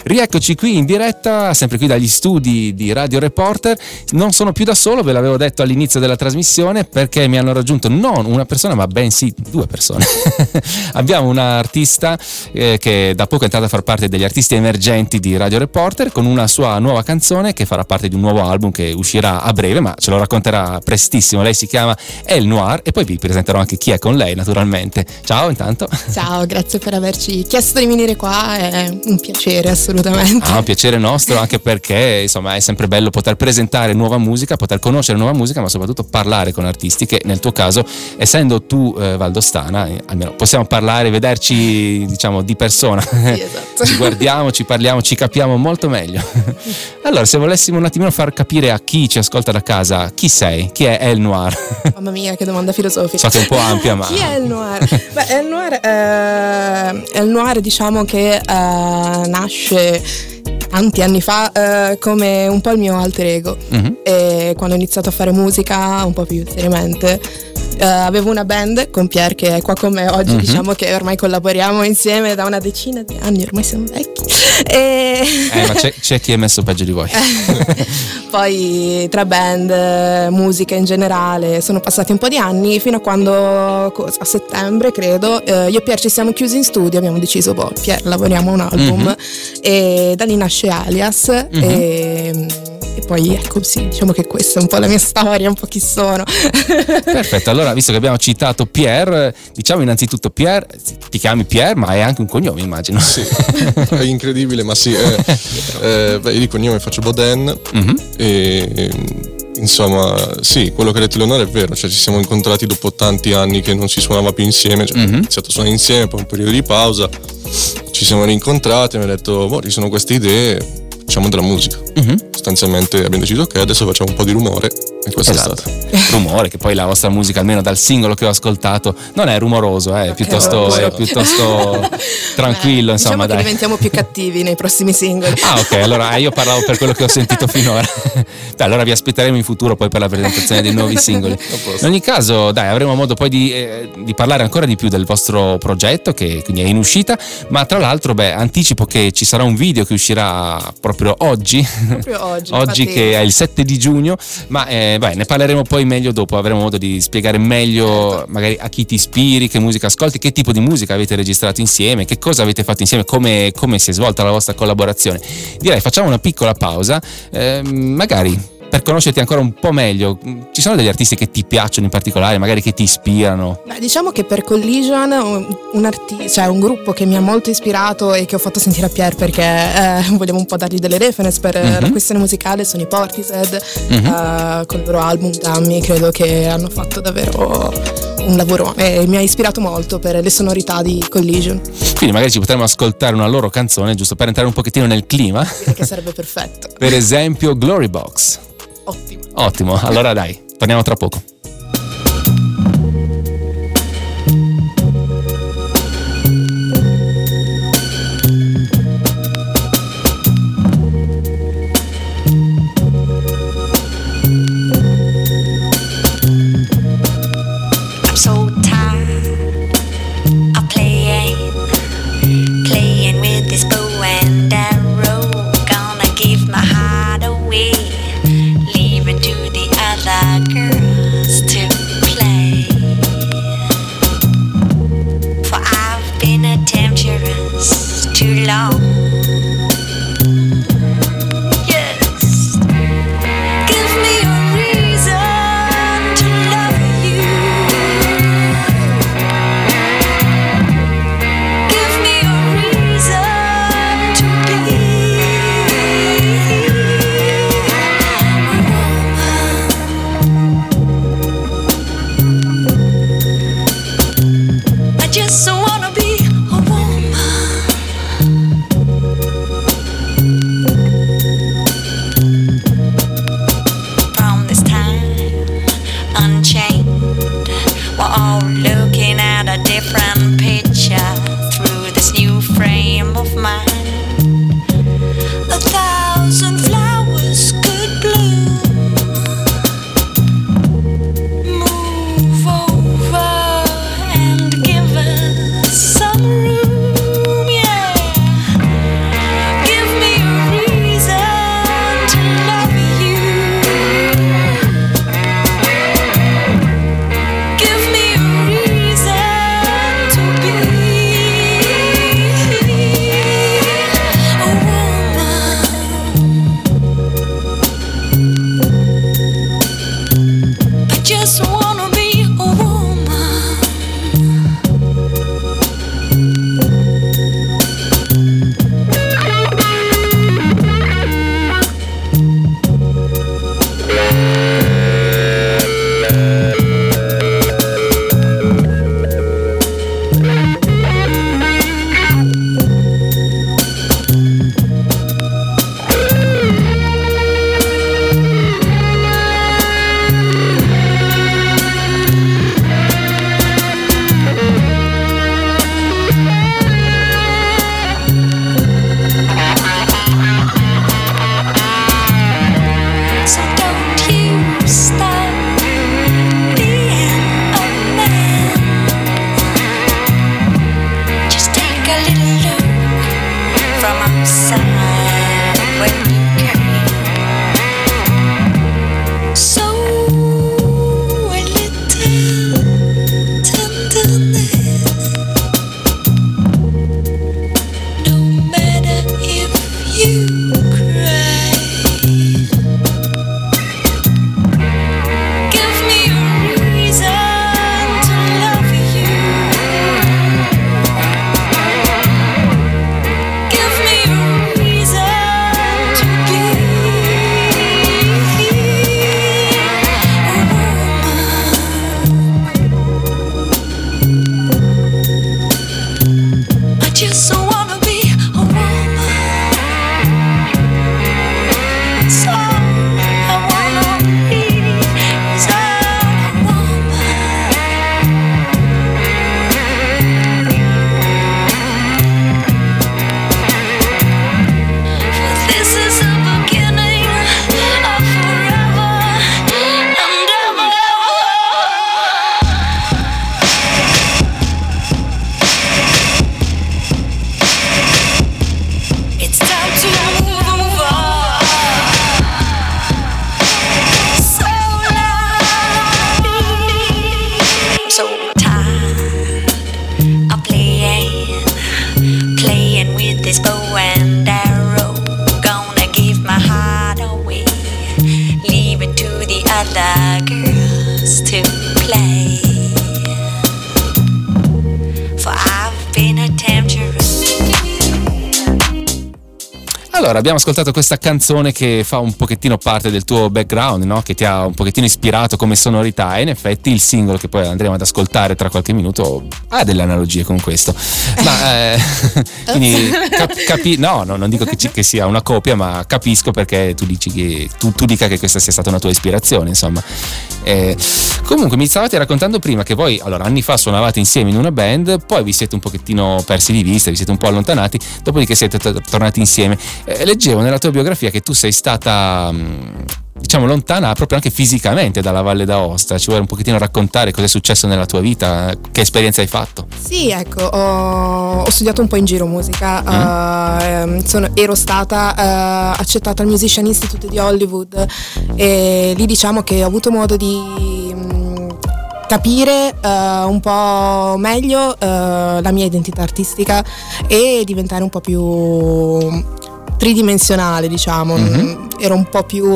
Rieccoci qui in diretta, sempre qui dagli studi di Radio Reporter. Non sono più da solo, ve l'avevo detto all'inizio della trasmissione, perché mi hanno raggiunto non una persona ma bensì due persone. Abbiamo una artista che da poco è entrata a far parte degli artisti emergenti di Radio Reporter, con una sua nuova canzone che farà parte di un nuovo album che uscirà a breve, ma ce lo racconterà prestissimo. Lei si chiama El Noir e poi vi presenterò anche chi è con lei, naturalmente. Ciao intanto. Ciao, grazie per averci chiesto di venire qua, è un piacere assolutamente. Un piacere nostro, anche perché insomma è sempre bello poter presentare nuova musica, poter conoscere nuova musica, ma soprattutto parlare con artisti che nel tuo caso, essendo tu valdostana, almeno possiamo parlare, vederci diciamo di persona. Sì, esatto. Ci guardiamo, ci parliamo, ci capiamo molto meglio. Allora, se volessimo un attimino far capire a chi ci ascolta da casa chi sei, chi è El Noir? Mamma mia, che domanda filosofica. So che è un po' ampia, ma... Chi è El Noir? Beh, El Noir diciamo che nasce tanti anni fa come un po' il mio alter ego. E quando ho iniziato a fare musica un po' più seriamente avevo una band con Pier che è qua con me oggi, diciamo che ormai collaboriamo insieme da una decina di anni, ormai siamo vecchi ma c'è chi è messo peggio di voi. Poi tra band, musica in generale, sono passati un po' di anni fino a quando a settembre credo io e Pier ci siamo chiusi in studio, abbiamo deciso Pier lavoriamo a un album e da lì nasce Alias e poi ecco, sì, diciamo che questa è un po' la mia storia, un po' chi sono. Perfetto, allora visto che abbiamo citato Pier, diciamo innanzitutto Pier, ti chiami Pier ma è anche un cognome, immagino. Sì, è incredibile, ma sì, io di cognome faccio Boden e insomma sì, quello che ha detto Leonora è vero, cioè ci siamo incontrati dopo tanti anni che non si suonava più insieme, cioè abbiamo iniziato a suonare insieme, poi un periodo di pausa, ci siamo rincontrati e mi ha detto ci sono queste idee, facciamo della musica. Sostanzialmente abbiamo deciso che adesso facciamo un po' di rumore e questo è stato. Rumore, che poi la vostra musica, almeno dal singolo che ho ascoltato, non è rumoroso, è piuttosto tranquillo, insomma. Diciamo che diventiamo più cattivi nei prossimi singoli. Ok, allora io parlavo per quello che ho sentito finora. Dai, allora vi aspetteremo in futuro poi per la presentazione dei nuovi singoli. In ogni caso, dai, avremo modo poi di parlare ancora di più del vostro progetto, che quindi è in uscita, ma tra l'altro anticipo che ci sarà un video che uscirà proprio oggi. Oggi che è il 7 di giugno, ma ne parleremo poi meglio dopo, avremo modo di spiegare meglio magari a chi ti ispiri, che musica ascolti, che tipo di musica avete registrato insieme, che cosa avete fatto insieme, come si è svolta la vostra collaborazione. Direi facciamo una piccola pausa, magari per conoscerti ancora un po' meglio. Ci sono degli artisti che ti piacciono in particolare, magari che ti ispirano? Diciamo che per Collision un gruppo che mi ha molto ispirato e che ho fatto sentire a Pier perché volevo un po' dargli delle reference per la questione musicale sono i Portishead, con il loro album Dammi, credo che hanno fatto davvero un lavoro e mi ha ispirato molto per le sonorità di Collision. Quindi magari ci potremmo ascoltare una loro canzone giusto per entrare un pochettino nel clima. Che sarebbe perfetto. Per esempio Glory Box. Ottimo, allora dai, torniamo tra poco. I'm so tired of playing with this bow and arrow. Gonna give my heart away, leave it to the other girls to play. side when you came. So a little tenderness, no matter if you cry. Give me a reason to love you. Give me a reason to be a woman. I just wanna be a woman. So I wanna be a woman. For this is the beginning of forever and ever. It's time to move on. So loud. I'm so tired of playing with this bow and arrow. Gonna give my heart away, leave it to the other girls to play. For I've been a temptress. Allora, abbiamo ascoltato questa canzone che fa un pochettino parte del tuo background, no? Che ti ha un pochettino ispirato come sonorità, e in effetti il singolo che poi andremo ad ascoltare tra qualche minuto ha delle analogie con questo. Ma quindi no, non dico che sia una copia, ma capisco perché tu dici che tu dica che questa sia stata una tua ispirazione, insomma. Comunque mi stavate raccontando prima che voi, allora, anni fa suonavate insieme in una band, poi vi siete un pochettino persi di vista, vi siete un po' allontanati, dopodiché siete tornati insieme. Leggevo nella tua biografia che tu sei stata, diciamo, lontana proprio anche fisicamente dalla Valle d'Aosta. Ci vuoi un pochettino raccontare cosa è successo nella tua vita? Che esperienza hai fatto? Sì, ecco, ho studiato un po' in giro musica, ero stata accettata al Musician Institute di Hollywood, e lì diciamo che ho avuto modo di capire un po' meglio la mia identità artistica e diventare un po' più tridimensionale, diciamo. Ero un po' più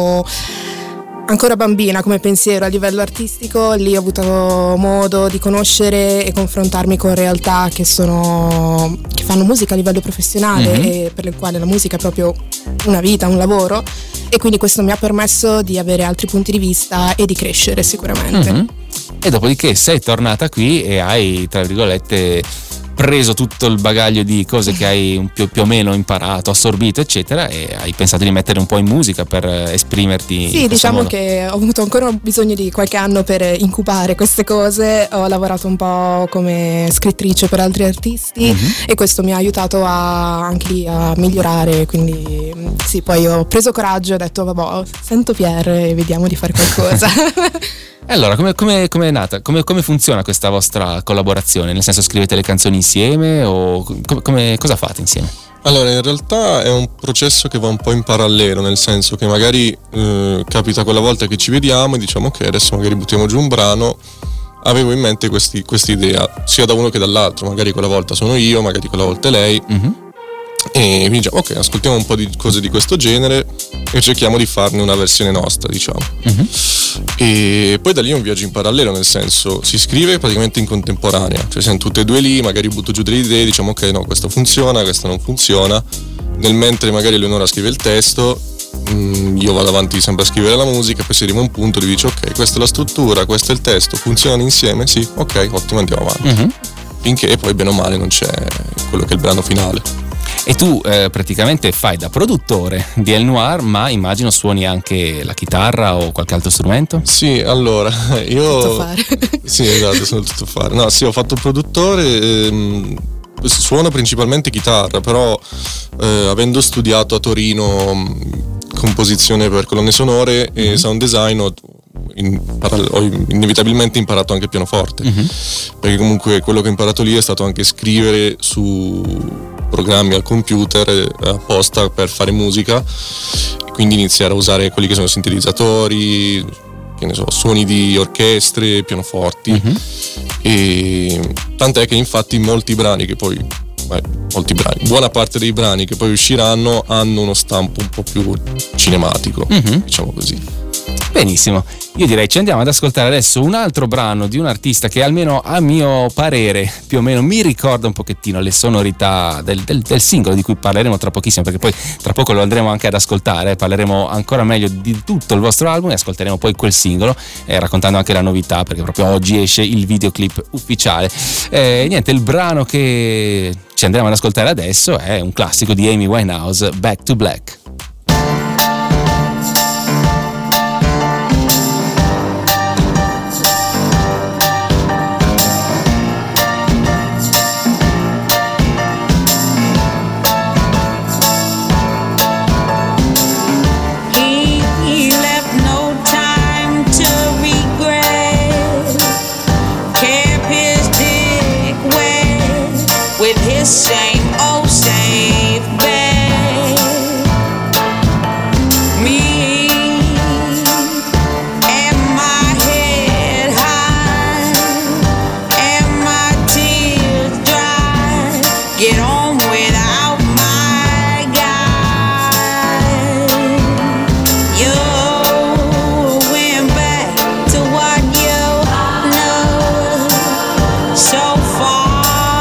ancora bambina come pensiero a livello artistico. Lì ho avuto modo di conoscere e confrontarmi con realtà che fanno musica a livello professionale e per le quali la musica è proprio una vita, un lavoro, e quindi questo mi ha permesso di avere altri punti di vista e di crescere sicuramente. E dopodiché sei tornata qui e hai, tra virgolette, preso tutto il bagaglio di cose che hai più o meno imparato, assorbito, eccetera, e hai pensato di mettere un po' in musica per esprimerti. Sì, diciamo modo. Che ho avuto ancora bisogno di qualche anno per incubare queste cose. Ho lavorato un po' come scrittrice per altri artisti e questo mi ha aiutato anche lì a migliorare, quindi sì, poi ho preso coraggio e ho detto vabbè, sento Pierre e vediamo di fare qualcosa. E allora, come è nata? Come funziona questa vostra collaborazione? Nel senso, scrivete le canzoni insieme o cosa fate insieme? Allora, in realtà è un processo che va un po' in parallelo, nel senso che magari capita quella volta che ci vediamo e diciamo ok, adesso magari buttiamo giù un brano. Avevo in mente quest'idea sia da uno che dall'altro, magari quella volta sono io, magari quella volta è lei. E quindi diciamo ok, ascoltiamo un po' di cose di questo genere e cerchiamo di farne una versione nostra, diciamo. E poi da lì è un viaggio in parallelo, nel senso si scrive praticamente in contemporanea, cioè siamo tutte e due lì, magari butto giù delle idee, diciamo ok, no, questo funziona, questo non funziona. Nel mentre magari Eleonora scrive il testo, io vado avanti sempre a scrivere la musica, poi si arriva a un punto e dice ok, questa è la struttura, questo è il testo, funzionano insieme? Sì, ok, ottimo, andiamo avanti. Finché poi bene o male non c'è quello che è il brano finale. E tu praticamente fai da produttore di El Noir, ma immagino suoni anche la chitarra o qualche altro strumento? Sì, allora, io... Tutto fare. Sì, esatto, sono tutto fare. No, sì, ho fatto produttore, suono principalmente chitarra, però avendo studiato a Torino composizione per colonne sonore e sound design ho inevitabilmente imparato anche il pianoforte, perché comunque quello che ho imparato lì è stato anche scrivere su programmi al computer apposta per fare musica, quindi iniziare a usare quelli che sono sintetizzatori, che ne so, suoni di orchestre, pianoforti, e tant'è che infatti buona parte dei brani che poi usciranno hanno uno stampo un po' più cinematico, diciamo così. Benissimo, io direi ci andiamo ad ascoltare adesso un altro brano di un artista che almeno a mio parere più o meno mi ricorda un pochettino le sonorità del singolo di cui parleremo tra pochissimo, perché poi tra poco lo andremo anche ad ascoltare, parleremo ancora meglio di tutto il vostro album e ascolteremo poi quel singolo, raccontando anche la novità, perché proprio oggi esce il videoclip ufficiale. Niente, il brano che ci andremo ad ascoltare adesso è un classico di Amy Winehouse, Back to Black. Same old safe bed. Me and my head high and my tears dry. Get on without my guy. You went back to what you know so far.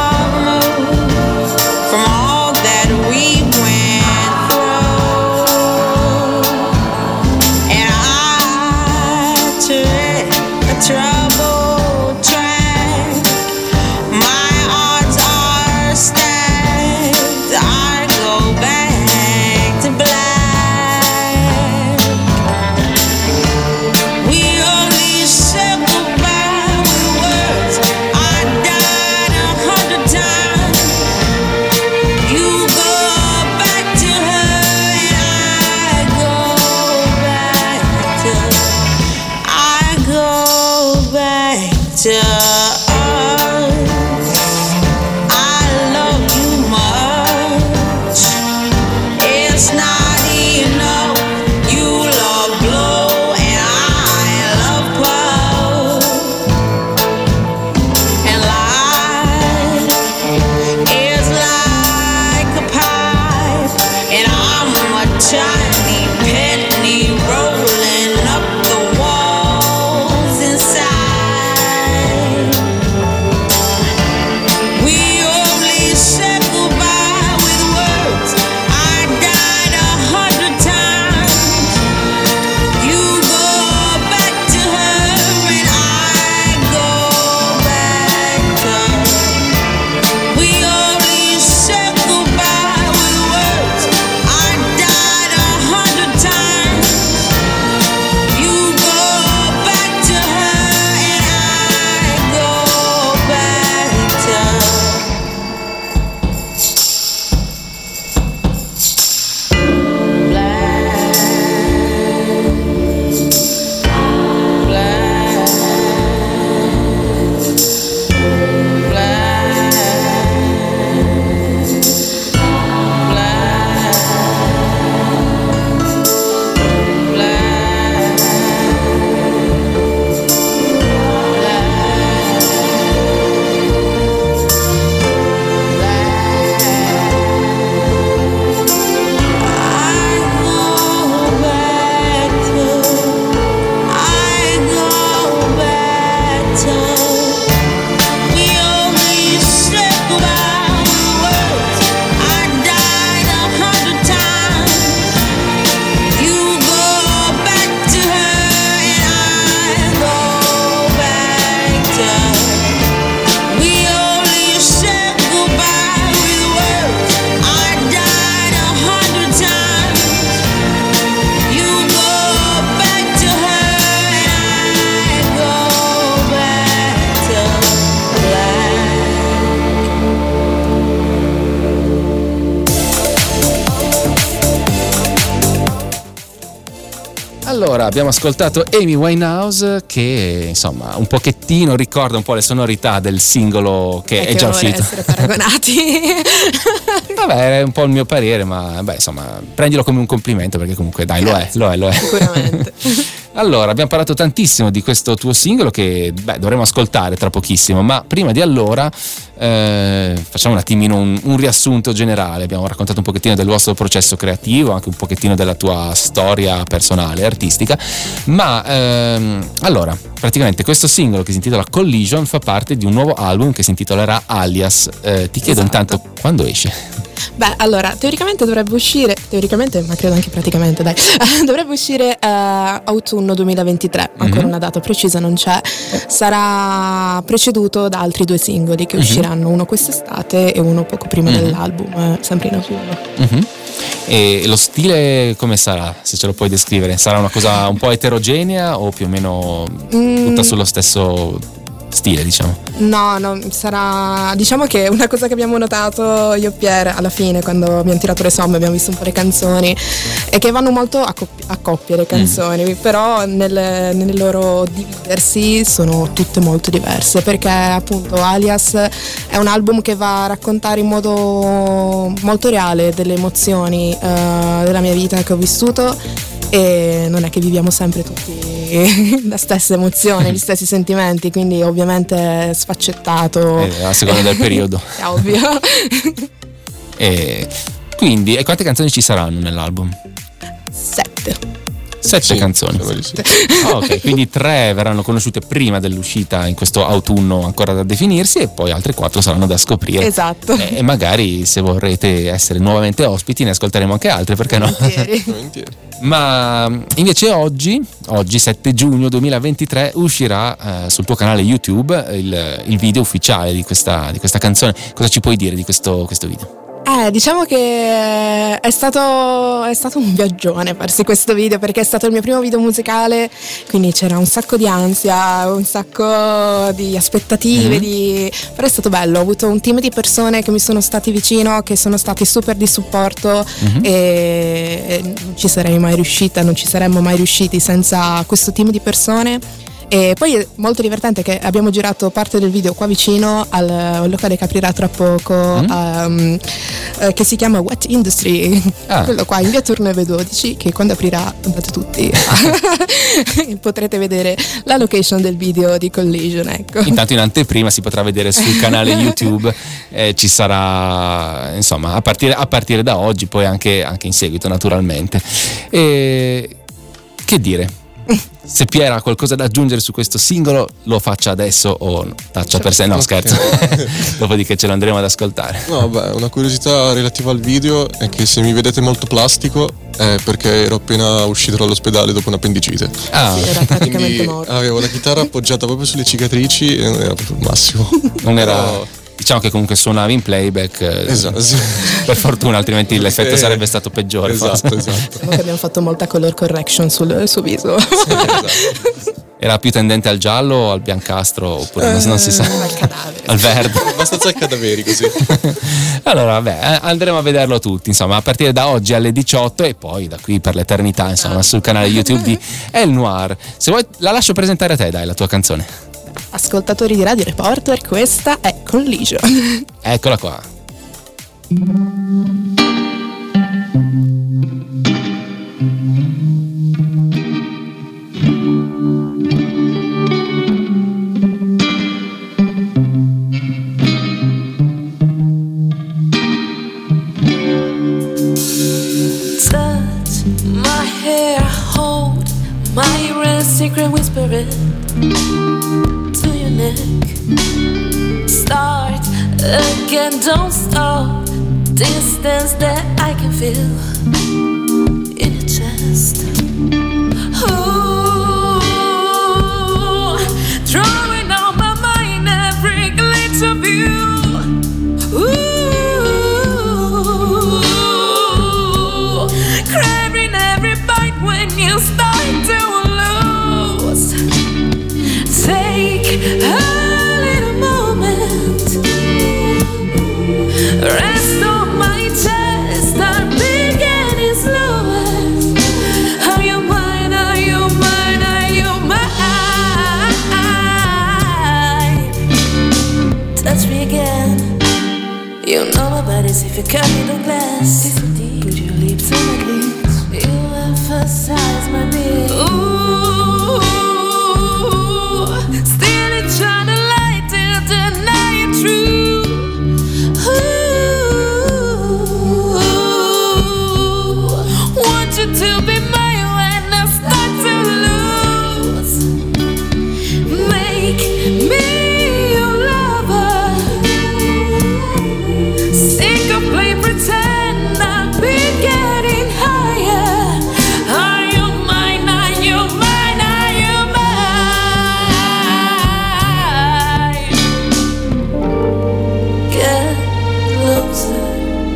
From all that we went through, and I took a troubled track. My odds are stacked. I go back to black. We only said goodbye with words. I died 100 times. You go back to her and I go back to us. I love you much. It's not enough. You love blue and I love purple. And life is like a pipe, and I'm a tiny penny rolling up the walls inside. We only said goodbye with words. I died 100 times. You go back to her and I go back to her. We only said goodbye with words. I died Allora, abbiamo ascoltato Amy Winehouse che insomma un pochettino ricorda un po' le sonorità del singolo che è già uscito. Essere paragonati. Vabbè, è un po' il mio parere, ma beh, insomma, prendilo come un complimento perché comunque dai, lo è. Sicuramente. Allora, abbiamo parlato tantissimo di questo tuo singolo che dovremo ascoltare tra pochissimo, ma prima di allora facciamo un attimino un riassunto generale. Abbiamo raccontato un pochettino del vostro processo creativo, anche un pochettino della tua storia personale, artistica, ma allora, praticamente questo singolo che si intitola Collision fa parte di un nuovo album che si intitolerà Alias. Ti chiedo intanto quando esce? Beh, allora, teoricamente dovrebbe uscire, ma credo anche praticamente, dai, dovrebbe uscire autunno 2023, ancora una data precisa non c'è, sarà preceduto da altri 2 singoli che usciranno, uno quest'estate e uno poco prima dell'album, sempre in autunno. E lo stile come sarà, se ce lo puoi descrivere? Sarà una cosa un po' eterogenea o più o meno tutta sullo stesso stile, diciamo? No, sarà, diciamo che una cosa che abbiamo notato io e Pierre alla fine quando abbiamo tirato le somme, abbiamo visto un po' le canzoni, è che vanno molto a coppie le canzoni, però nel loro dividersi sono tutte molto diverse, perché appunto Alias è un album che va a raccontare in modo molto reale delle emozioni della mia vita che ho vissuto, e non è che viviamo sempre tutti la stessa emozione, gli stessi sentimenti, quindi ovviamente sfaccettato a seconda del periodo. È ovvio. E quindi, quante canzoni ci saranno nell'album? 7 canzoni. Sì. Ok, quindi 3 verranno conosciute prima dell'uscita in questo autunno ancora da definirsi, e poi altre 4 saranno da scoprire. Esatto. E magari se vorrete essere nuovamente ospiti ne ascolteremo anche altre, perché no? Volentieri. Ma invece oggi 7 giugno 2023 uscirà sul tuo canale YouTube il video ufficiale di questa canzone. Cosa ci puoi dire di questo video? Diciamo che è stato un viaggione farsi questo video, perché è stato il mio primo video musicale, quindi c'era un sacco di ansia, un sacco di aspettative, però è stato bello. Ho avuto un team di persone che mi sono stati vicino, che sono stati super di supporto, e non ci saremmo mai riusciti senza questo team di persone. E poi è molto divertente che abbiamo girato parte del video qua vicino al locale che aprirà tra poco, che si chiama Wet Industry, quello qua in via Torneve 12, che quando aprirà andate tutti potrete vedere la location del video di Collision, ecco. Intanto in anteprima si potrà vedere sul canale YouTube, ci sarà insomma a partire da oggi, poi anche in seguito naturalmente. E che dire? Se Piera ha qualcosa da aggiungere su questo singolo, lo faccia adesso o taccia per sé. No, scherzo. Dopodiché ce lo andremo ad ascoltare. No, beh, una curiosità relativa al video è che se mi vedete molto plastico è perché ero appena uscito dall'ospedale dopo un'appendicite. Sì, era praticamente morto. Avevo la chitarra appoggiata proprio sulle cicatrici e non era proprio il massimo. Non era... Diciamo che comunque suonavi in playback, esatto, sì. Per fortuna, altrimenti l'effetto sarebbe stato peggiore. Esatto. Diciamo che abbiamo fatto molta color correction sul suo viso. Sì, esatto. Era più tendente al giallo o al biancastro, oppure non si sa? Al cadavere. Al verde. Abbastanza cadaveri così. Allora vabbè, andremo a vederlo tutti, insomma, a partire da oggi alle 18 e poi da qui per l'eternità, insomma, sul canale YouTube di El Noir. Se vuoi la lascio presentare a te, dai, la tua canzone. Ascoltatori di Radio Reporter, questa è Collision. Eccola qua. Touch my hair, hold my real secret, whisper it to your neck. Start again, don't stop. Distance that I can feel in your chest. Ooh, drawing on my mind every glitch of you. Ooh, craving every bite when you start to lose. Take a little moment, rest on my chest, start beginning slower. Are you carry the glass, put your lips on my lips, you emphasize my needs. Ooh, still you try to lie to deny it true. Ooh, want you to be mine when I start to lose. Make me your lover. Sick of playing pretend, I'll be getting higher. Are you mine? Are you mine? Are you mine? Get closer.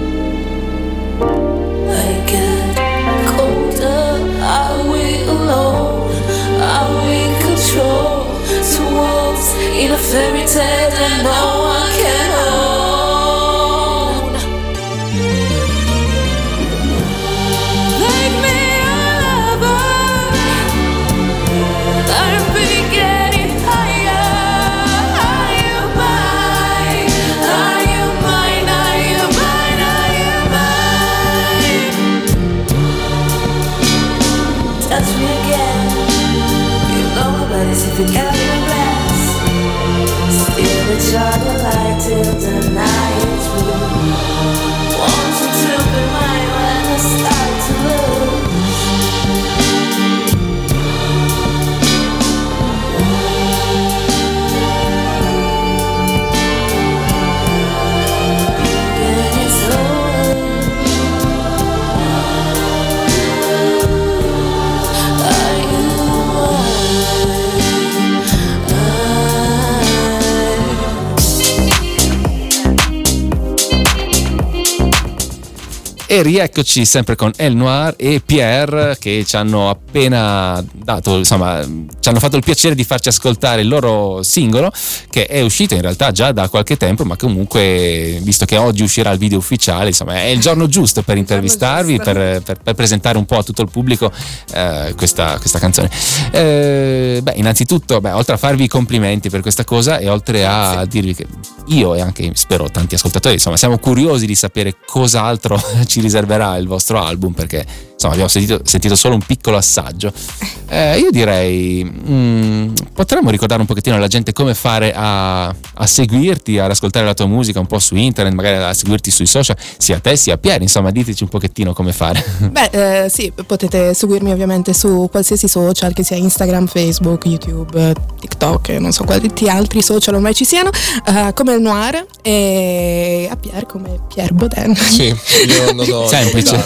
I get colder. Are we alone? Are we in control? Two wolves in a fairy tale that no one can own. Make me a lover. I'll be getting higher. Are you mine? Are you mine? Are you mine? Are you mine? Touch me again. You know about this if you carry a glass. Still the child light till the night through. Want you to be mine when I start to lose. Getting slower. Are you E rieccoci sempre con El Noir e Pierre, che ci hanno appena dato, insomma, ci hanno fatto il piacere di farci ascoltare il loro singolo, che è uscito in realtà già da qualche tempo, ma comunque, visto che oggi uscirà il video ufficiale, insomma, è il giorno giusto per intervistarvi, per presentare un po' a tutto il pubblico questa canzone. Innanzitutto, oltre a farvi i complimenti per questa cosa e oltre a dirvi che io e anche spero tanti ascoltatori, insomma, siamo curiosi di sapere cos'altro ci riserverà il vostro album, perché insomma abbiamo sentito solo un piccolo assaggio. Io direi potremmo ricordare un pochettino alla gente come fare a seguirti, ad ascoltare la tua musica un po' su internet, magari a seguirti sui social, sia te sia Pier, insomma diteci un pochettino come fare. Sì, potete seguirmi ovviamente su qualsiasi social, che sia Instagram, Facebook, YouTube, TikTok, non so quali altri social ormai ci siano, come El Noir, e a Pier come Pierre Baudin. Sì, io non ho semplice.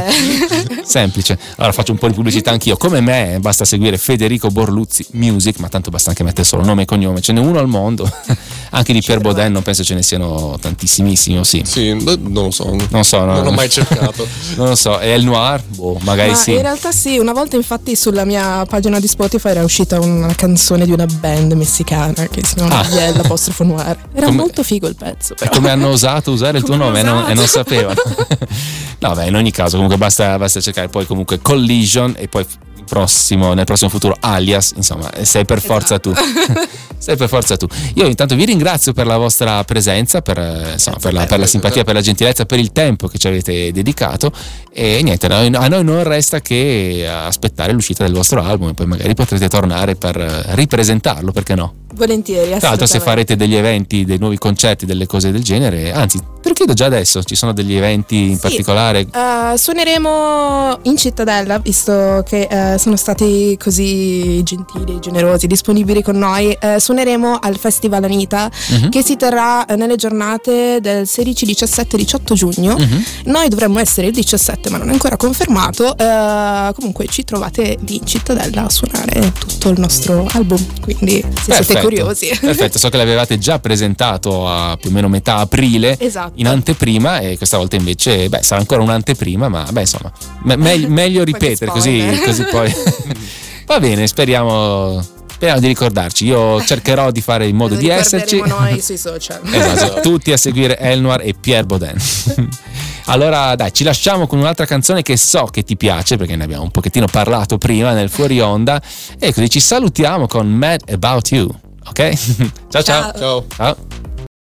Semplice. Allora faccio un po' di pubblicità anch'io. Come me basta seguire Federico Borluzzi Music, ma tanto basta anche mettere solo nome e cognome, ce n'è uno al mondo. Anche di Pierre Baudin non penso ce ne siano tantissimissimi, o sì? Sì, non lo so. Non so, no. Non l'ho mai cercato. Non lo so. E El Noir? Magari sì. In realtà sì, una volta infatti sulla mia pagina di Spotify era uscita una canzone di una band messicana che si chiama Yell' Noir. Era molto figo il pezzo. Però. Come hanno osato usare il tuo nome e non sapevano. No, in ogni caso comunque basta cercare poi comunque Collision e poi nel prossimo futuro Alias, insomma, sei per forza tu. Sei per forza tu. Io intanto vi ringrazio per la vostra presenza, per la simpatia, per la gentilezza, per il tempo che ci avete dedicato, e niente, a noi non resta che aspettare l'uscita del vostro album e poi magari potrete tornare per ripresentarlo, perché no? Volentieri. Tra l'altro, se farete degli eventi, dei nuovi concerti, delle cose del genere, anzi te lo chiedo già adesso, ci sono degli eventi in particolare? Suoneremo in Cittadella, visto che sono stati così gentili, generosi, disponibili con noi. Suoneremo al Festival Anita, che si terrà nelle giornate del 16, 17 e 18 giugno. Noi dovremmo essere il 17, ma non è ancora confermato. Comunque ci trovate lì in Cittadella a suonare tutto il nostro album, quindi se siete curiosi. Perfetto, so che l'avevate già presentato a più o meno metà aprile, esatto, in anteprima, e questa volta invece sarà ancora un'anteprima, ma insomma meglio ripetere così poi va bene, speriamo di ricordarci. Io cercherò di fare in modo di esserci. Noi sui social. Esatto, tutti a seguire El Noir e Pierre Baudin. Allora dai, ci lasciamo con un'altra canzone che so che ti piace, perché ne abbiamo un pochettino parlato prima nel fuori onda, e così ci salutiamo con Mad About You, ok? Ciao. Ciao.